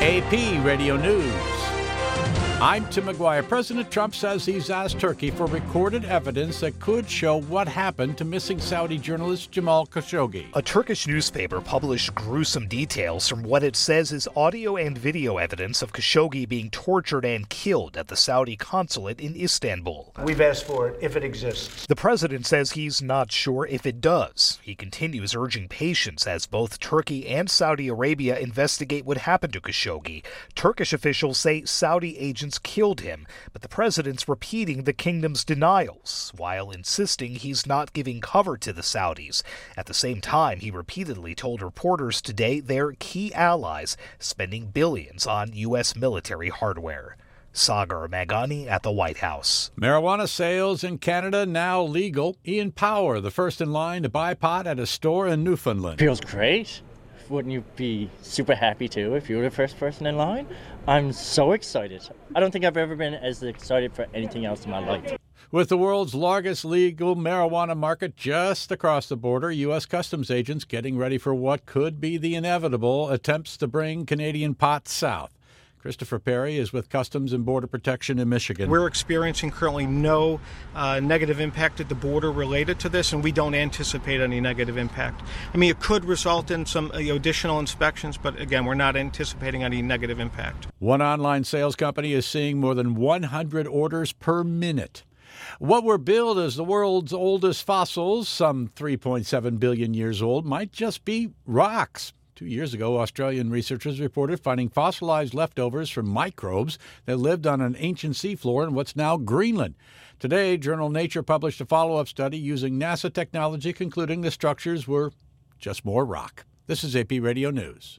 AP Radio News. I'm Tim McGuire. President Trump says he's asked Turkey for recorded evidence that could show what happened to missing Saudi journalist Jamal Khashoggi. A Turkish newspaper published gruesome details from what it says is audio and video evidence of Khashoggi being tortured and killed at the Saudi consulate in Istanbul. We've asked for it if it exists. The president says he's not sure if it does. He continues urging patience as both Turkey and Saudi Arabia investigate what happened to Khashoggi. Turkish officials say Saudi agents killed him, but the president's repeating the kingdom's denials, while insisting he's not giving cover to the Saudis. At the same time, he repeatedly told reporters today they're key allies, spending billions on U.S. military hardware. Sagar Magani at the White House. Marijuana sales in Canada now legal. Ian Power, the first in line to buy pot at a store in Newfoundland. Feels great. Wouldn't you be super happy too if you were the first person in line? I'm so excited. I don't think I've ever been as excited for anything else in my life. With the world's largest legal marijuana market just across the border, U.S. Customs agents getting ready for what could be the inevitable attempts to bring Canadian pot south. Christopher Perry is with Customs and Border Protection in Michigan. We're experiencing currently no negative impact at the border related to this, and we don't anticipate any negative impact. I mean, it could result in some additional inspections, but again, we're not anticipating any negative impact. One online sales company is seeing more than 100 orders per minute. What were billed as the world's oldest fossils, some 3.7 billion years old, might just be rocks. 2 years ago, Australian researchers reported finding fossilized leftovers from microbes that lived on an ancient seafloor in what's now Greenland. Today, journal Nature published a follow-up study using NASA technology concluding the structures were just more rock. This is AP Radio News.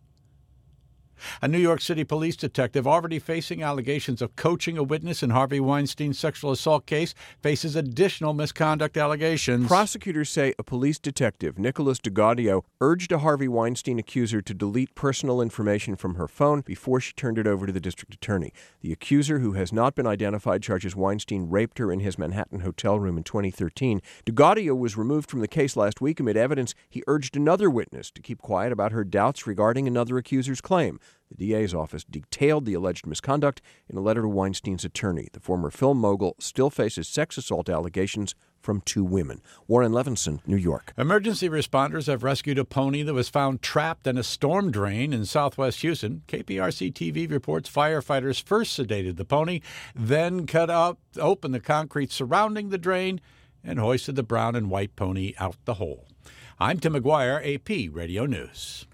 A New York City police detective already facing allegations of coaching a witness in Harvey Weinstein's sexual assault case faces additional misconduct allegations. Prosecutors say a police detective, Nicholas DeGaudio, urged a Harvey Weinstein accuser to delete personal information from her phone before she turned it over to the district attorney. The accuser, who has not been identified, charges Weinstein raped her in his Manhattan hotel room in 2013. DeGaudio was removed from the case last week amid evidence he urged another witness to keep quiet about her doubts regarding another accuser's claim. The DA's office detailed the alleged misconduct in a letter to Weinstein's attorney. The former film mogul still faces sex assault allegations from two women. Warren Levinson, New York. Emergency responders have rescued a pony that was found trapped in a storm drain in southwest Houston. KPRC TV reports firefighters first sedated the pony, then cut open the concrete surrounding the drain and hoisted the brown and white pony out the hole. I'm Tim McGuire, AP Radio News.